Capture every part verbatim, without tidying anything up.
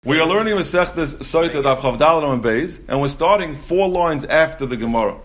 We are learning Masechtas Soita Daf Chav Daled and Beis, and we're starting four lines after the Gemara.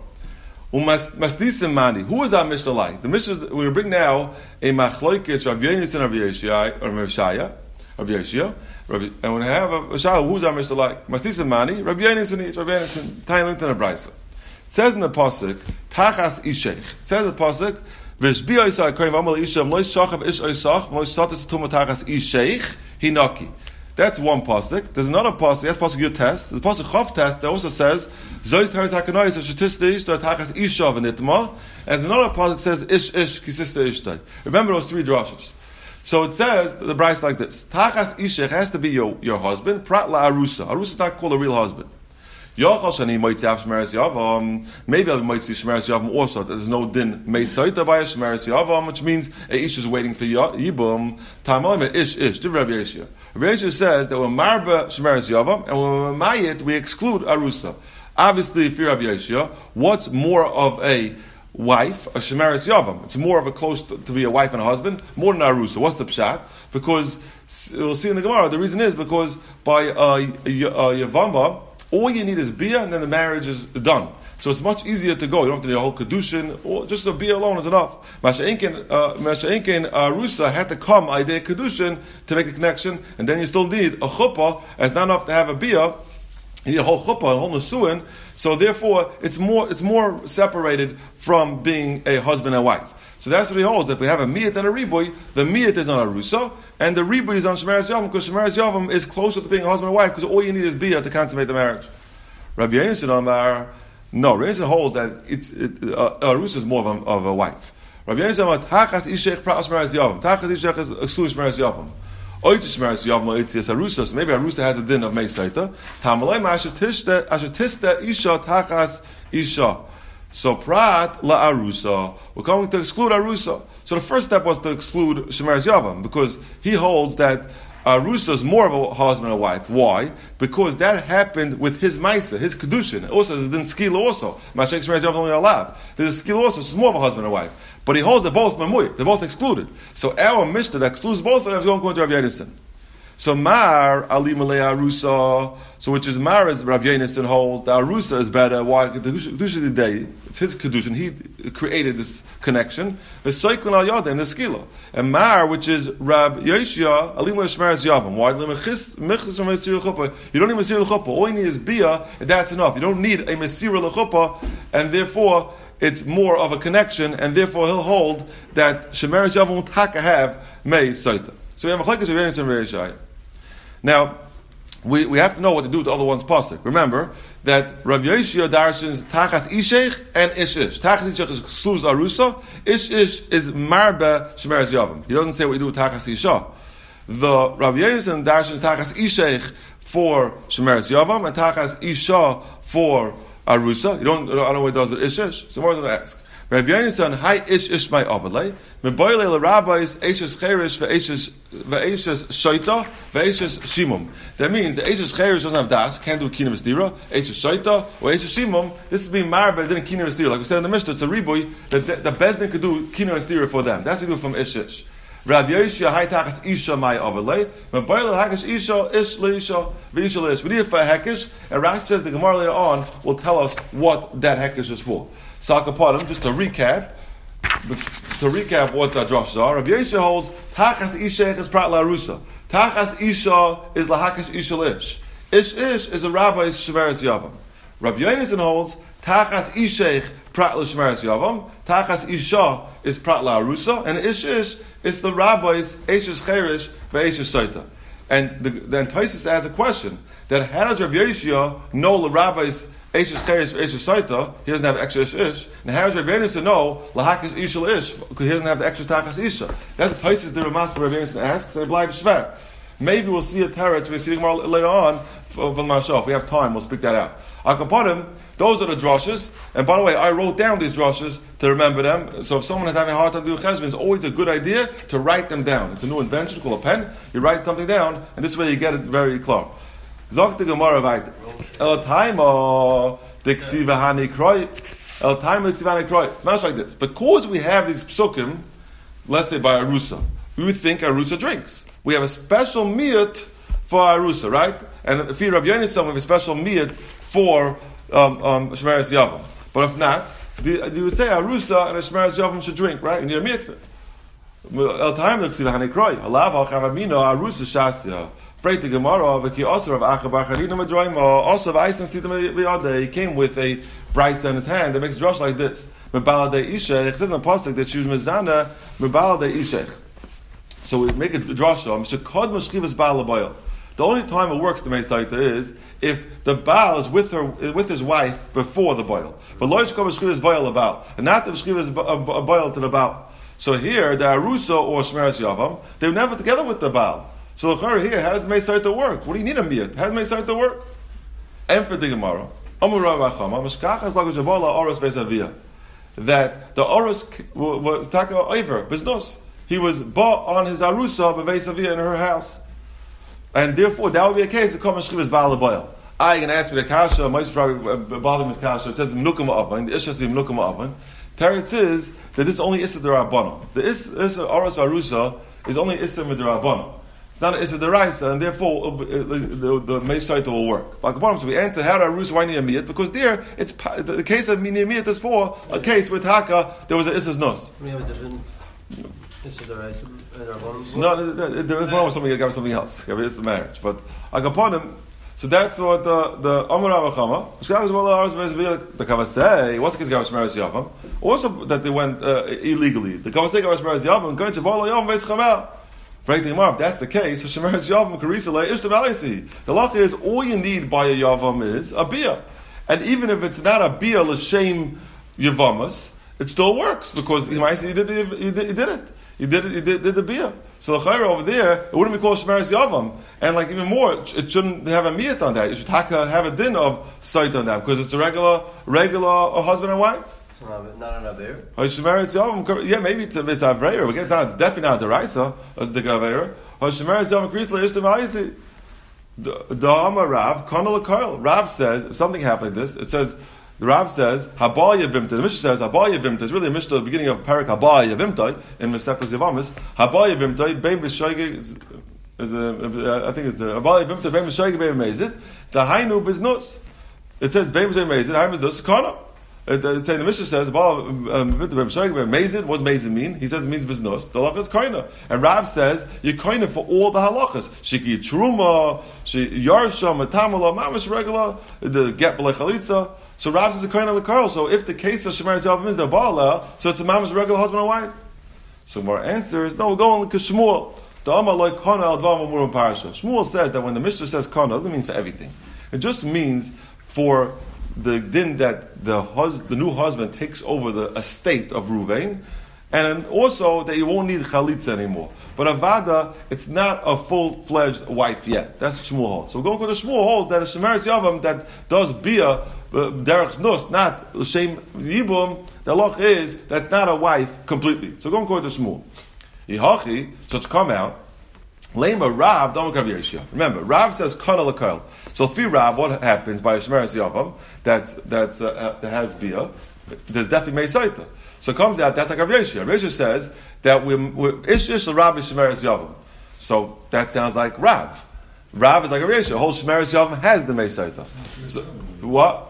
Masnisim Mani. Who is our Mishnah like? The Mishnah we will bring now a Machloikis Rabbi Yonis and Rabbi Yeshaya or Rabbi Yeshaya, Rabbi Yeshaya, and we have a Shal. Who's our Mishnah like? Masnisim Mani. Rabbi Yonis and Rabbi Yonis and Tailint and a Brisa. It says in the pasuk Tachas Ishech. It says in the pasuk V'shbi Oisai Koyim Amal Isham Lois Shachav Ish Oisach Lois Satis Tumah Tachas Ishech Hinaki. That's one pasuk. There's another pasuk. That's pasuk Yud Test. There's pasuk Chav Test that also says Zois Teres Hakanoi Shetista Ishtar Tachas Isha V'Nitma. As another pasuk says Ish Ish Kisista Ishtar. Remember those three drashas. So it says the Bryce like this: Tachas Ishech has to be your, your husband. Prat la Arusa. Arusa is not called a real husband. Yochal Shani Moitzi Av Shmeres Yavam. Maybe I'll Moitzi Shmeres Yavam also. There's no din Meisaita by a Shmeres Yavam, which means a Ish is waiting for Yibum. Tamalime Ish Ish. Div Rabbi Yeshia. Rabbi Yeshia says that when Marba Shmeres Yavam and when Mayit we exclude Arusa. Obviously, if you're Rabbi Yeshia, what's more of a wife, a Shmeres Yavam? It's more of a close to, to be a wife and a husband, more than Arusa. What's the pshat? Because we'll see in the Gemara. The reason is because by uh, Yavamba, all you need is bia, and then the marriage is done. So it's much easier to go. You don't have to do a whole kedushin, or just a bia alone is enough. Masha'inkin Arusa had to come idea kedushin to make a connection, and then you still need a chuppah. It's not enough to have a bia. You need a whole chuppah, a whole nesuin. So therefore, it's more it's more separated from being a husband and wife. So that's what he holds. If we have a miyat and a riboy, the miyat is on Arusa, and the riboy is on Shmeres Yavam, because Shmeres Yavam is closer to being a husband and wife, because all you need is bia to consummate the marriage. Rabbi Yonis Amar, no, Rabbi Yonis holds that it's it, uh, Arusa is more of a, of a wife. Rabbi Yonis Amar, Tachas Ishech Prat Shmeres Yavam. Tachas Ishech is excludes Shmeres Yavam. Oitz Shmeres Yavam lo Oitz Arusa. So maybe Arusa has a din of Meisaita. Tamalei Mashatista Ashatista Isha Tachas Isha. So prat la arusa, we're going to exclude arusa. So the first step was to exclude Shmeres Yavam, because he holds that arusa is more of a husband and a wife. Why? Because that happened with his maisa, his kedushin. Also, there's din skila also. Mashek Shmeres Yavam only allowed. There's a skila also, so it's more of a husband and wife. But he holds that both mamui, they're both excluded. So our mishnah that excludes both of them is going to go to Rav Yonason. So Mar Ali Malay Arusa, so which is Mar as Rav Yonason holds, the Arusa is better. Why? The Kedusha of the day, it's his Kedusha, he created this connection. The Soiklin al Yada and the Skila. And Mar, which is Rav Yeshia, Ali Malay Shmeres Yavam. Why? You don't need Mesir l'chuppah. All you need is Bia, and that's enough. You don't need a Mesir l'chuppah, and therefore it's more of a connection, and therefore he'll hold that Shmeres Yavam won't have Mei Saita. So we have a Chalekes Rav Yonason and Rav Yeshaya. Now, we, we have to know what to do with the other one's pasuk. Remember that Rav Yeshia darshans Tachas Ishech and Ish Ish. Tachas Ishech excludes Arusa. Ish Ish is Marba Shmeres Yavam. He doesn't say what you do with Tachas Isha. The Rav Yonason darshans Tachas Ishech for Shmeres Yavam and Tachas Isha for Arusa. You don't, I don't know what he does with Ish Ish. So what do I ask? Rav Yonason, hi ish ish my avalei. Meboyle le rabbis eishes cherish ve'eishes ve'eishes shaita ve'eishes shimum. That means the eishes cherish doesn't have das, can't do kina v'stira. Eishes shaita or eishes shimum. This is being married, but didn't kina v'stira. Like we said in the Mishnah, it's a riboy that the, the bezdin could do kina v'stira for them. That's what we do from ish ish. Rav Yoshia hi tachas isha my avalei. Meboyle hakish isha ish leisha ve'isha leish. We need it for a hekish, and Rashi says the Gemara later on will tell us what that hekish is for. Sakapadim, just to recap, to recap what the drashas are. Rav Yeshia holds Tachas Ishech is Prat La Arusa. Tachas Isha is Lahakish Isha Ish. Ish Ish is a rabbi's Shmeres Yavam. Rav Yonason holds Tachas Ishech Prat La Shmeres Yavam. Tachas Isha is Prat La Arusa, and Ish Ish is the rabbi's Eishes Cherish ve'Eishes Saita. And the, the Taisus asks a question that how does Rav Yeshia know the rabbi's Eishes Cherish Eishes Saita, he doesn't have extra Ish Ish. And how is Rav Yonason know Lahakish Isha Ish, because he doesn't have the extra Tachas Isha? That's the Taisus the Ramas Rav Yonason asks, and Blai B'Shver. Maybe we'll see a teretz, we'll see more later on from the Mashal. If we have time, we'll speak that out. Akapadim, those are the drashas. And by the way, I wrote down these drashas to remember them. So if someone is having a hard time doing cheshbon, it's always a good idea to write them down. It's a new invention called a pen. You write something down, and this way you get it very clear. Zok the Gemara weiter. El Taima Diksiva Hani Kroy. El Taima Diksiva Hani Kroy. It's much like this. Because we have these psukim, let's say by Arusa, we would think Arusa drinks. We have a special miyut for Arusa, right? And if you Rabbi Yonasan, we have a special miyat for um, um, Shmeres Yavam. But if not, the, you would say Arusa and a Shmeres Yavam should drink, right? You need a miyat for it. El time looks like a kroy. Alav al chavamino Arusa shasya. Freit the Gemara v'ki also of Achabar Charina Madroima also of Eisen Stita V'yada. He came with a brisa in his hand that makes drush like this. Mebalade Ishech. It says in the pasuk that she was mezana Mebalade Ishech. So we make a drasha. Mishakod Mashchivas Baal Abayel. The only time it works, the Meisaita, is if the Baal is with her, with his wife before the boil. But lo yishkov Mashchivas Baal about, and not the Mashchivas Baal to the Baal. So here, the Arusa or Shmeres Yavam, they were never together with the Baal. So here, how does the Meisaita work? What do you need a miyat? How does the Meisaita work? And for the Gemara, that the Oros was taka over biznus. He was bought on his Arusa b'veisavia in her house. And therefore, that would be a case of Kol Mashchiv is Baal Aboil. I can ask me the Kasha, might probably bother me with Kasha. It says Mnukum Oven, the Isha says Mnukum Oven. Teretz is that this is only Issa D'Rabbanan. The Issa Oros Arusa is only Issa D'Rabbanan. It's not an Issa D'Raisa, and therefore uh, the, the, the Meisaita will work. Like so we answer how do Arusa why need a miyat? Because there, it's the, the case of miyat is for a case with Haka, there was an Issa's nos. We have a different Issa D'Raisa. No, there, there is one with something that got something else. It's the marriage, but like upon him. So that's what the the Amar Avachama. The Kavasei. What's the case of Shmeres Yavam? Also that they went uh, illegally. The Kavasei of Shmeres Yavam going to Bala Yavam Veis Chamel. Frankly, if that's the case, Shmeres Yavam Karisa Le Ishtav Alisi. The law is all you need by a Yavam is a bia, and even if it's not a bia l'shem Yavamas, it still works because he might say he did he did, he did it. He did it. He did, did the bia. So the chayra over there, it wouldn't be called Shmeres Yavam, and like even more, it shouldn't have a miyat on that. You should have a din of sight on that because it's a regular, regular husband and wife. So not an aver. Shmeres Yavam, yeah, maybe it's, it's avreir, but it's not. It's definitely not the raisa of the gaveir. Shmeres Yavam krisla ishtem ayisi. The Amar Rav Kanal Koil. Rav says if something happened like this, it says. The Rav says, Habaya Vimta. The Mishnah says, Habaya Vimta. It's really a Mishnah at the beginning of Parak Habaya Vimta in Mesechus Yavamis. Habaya Vimta, Bein B'Shoige is, is a, I think it's a, Habaya Vimta, Bein B'Shoige, Bein B'Mezit. The Hainu Biznus. It says, Bein B'Shoige, Mezit, Hainu Biznus, Kana. It's saying the Mishnah says, Habaya Vimta, Bein B'Shoige, Bein Mezit. What does Mezit mean? He says it means Biznus. The halacha is Kana. And Rav says, you're Kana for all the halachas. Shiki Truma, Yarsha, Matamala, Mamash Regula, the Get B'Lech Chalitza. So Rav says a kohen l'karl. So if the case of Shmeres Yavam is the bala, so it's a mama's regular husband and wife. So our answer is no. We're going like Shmuel. The Amar like kana al dvam amurim parasha. Shmuel says that when the Mishnah says kana, it doesn't mean for everything. It just means for the din that the hus- the new husband takes over the estate of Ruvain, and also that you won't need chalitza anymore. But avada, it's not a full fledged wife yet. That's what Shmuel holds. So we're going to go to Shmuel holds that a Shmeres Yavam that does bia. Derech Znus, not L'Shem Yibum, the loch is that's not a wife completely. So go and quote the Shmuel. Yihachi, so to come out, Lema Rav, Domak Rav Yeshia. Remember, Rav says Kana L'Koil. So fi Rav, what happens by a Shmeres Yavam that's, that's, uh, uh, that has Bia, there's definitely Meisaita. So it comes out, that's like Rav Yeshia. Rav Yeshia says that we Ish Ish Rav is Shmeres Yavam. So that sounds like Rav. Rav is like Rav Yeshia. Whole Shmeres Yavam has the Meisaita. So, what?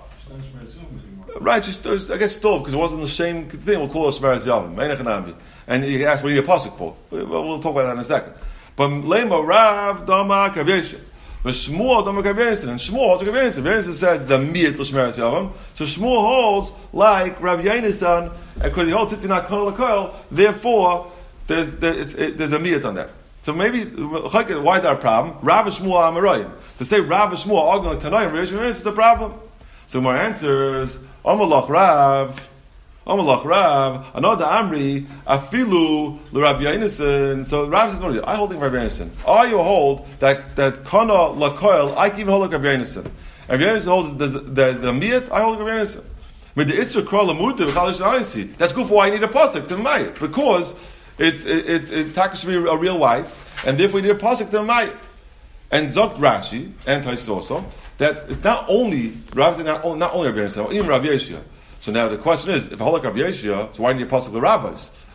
Right, just I guess still because it wasn't the same thing. We'll call it Shmeres Yavam. And you ask, what do you need a pasuk for? We'll talk about that in a second. But Lema Rav Damak Rav Yeshia, but Shmuel Damak Rav Yeshia, and Shmuel also Rav Yeshia. Rav Yeshia says it's a miyat l'Shmeres Yavam. So Shmuel holds like Rav Yonasan, because he holds it's not kol l'koil. Therefore, there's there's, there's a miyat on that. So maybe why is that a problem? Rav and Shmuel Amarayim. To say Rav and Shmuel arguing like Tanayim Rav Yeshia is the problem. So my answer is Amalach Rav, Amalach Rav, another Amri, Afilu, Rabbi Yonasan. So Rav says, no, I hold Rabbi Yonasan. Are you hold that that Kana Lakoil, I can even hold like Rabbi Yonasan. Rabbi Yonasan holds the the Miyat, I hold Rabbi Yonasan. With the Itzur Kral Amutim, Chalish Na'isi. That's good for why I need a pasuk to Mayit. Because it's it's it's Takash to be a real wife, and therefore we need a pasuk to Mayit. And Zokt Rashi, and Tais also, that it's not only Rav is not, not only Rabbi Yonasan, even Rabbi Yeshia. So now the question is, if I hold like Rabbi Yeshia, so why do you pasuk the rabbis?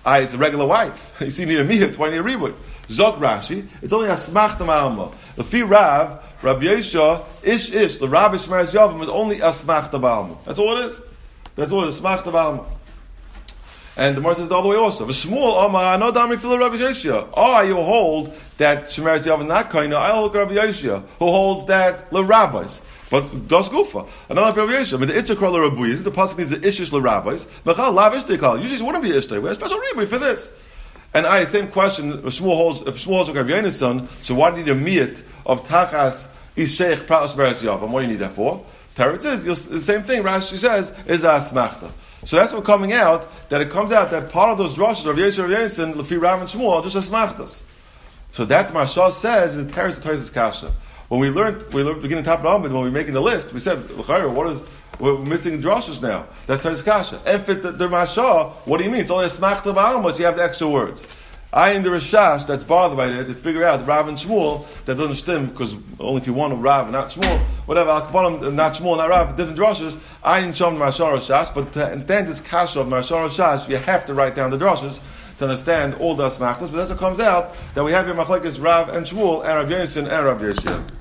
I, it's a regular wife. You see, you need a miyah, it's why you need a ribui. Zok Rashi, it's only a smachta ma'alma. The fi Rav, Rabbi Yeshua, ish ish, the Rabbi Shmeres Yavim is only a smachta ba'alma. That's all it is. That's all it is, smachta ba'alma. And the Gemara says the other way also. V'shmuel Amar no dami fil Rabbi Yeshua. Oh, you hold that Shmeres Yavim is not kaina. I hold Rabbi Yeshua, who holds that the rabbis. But das gufa. Another Rabbi Yeshua. But the itcha kral Rabbi Yeshua. The pasuk is the ishish the rabbis. Mechal lav ishtei kal. Usually it wouldn't be ishtei. We have a special ribui for this. And I, same question, if Shmuel holds, if Shmuel holds Rabbi Yona's son, so why do you need a miyat of Tachas Isheich Praus Beres Yavam? What do you need that for? Teretz is, the same thing Rashi says, is a smachta. So that's what coming out, that it comes out that part of those drushes, Rabbi Yeshua, Rabbi Yona's son, Lefi Rav and Shmuel, are just as smachtas. So that Mashal says, is Teretz Toyz's Kasha. When we learned, we learned beginning top of Amid, when we were making the list, we said, what is, we're missing drushes now. That's Toyz's Kasha. And fit the, the Mashal, what do you mean? It's only a smachta ba'almos, you have the extra words. I in the Rishash that's bothered by it to figure out Rav and Shmuel that doesn't stem because only if you want Rav and not Shmuel, whatever. Al Kaponim not Shmuel, not Rav, different drushes. I in Shom Marshal Rishash, but to understand this kasha of Marshal Rishash, you have to write down the drushes to understand all the asmachtas. But that's what comes out that we have here machlekes Rav and Shmuel and Rav Yonason and Rav Yeshua.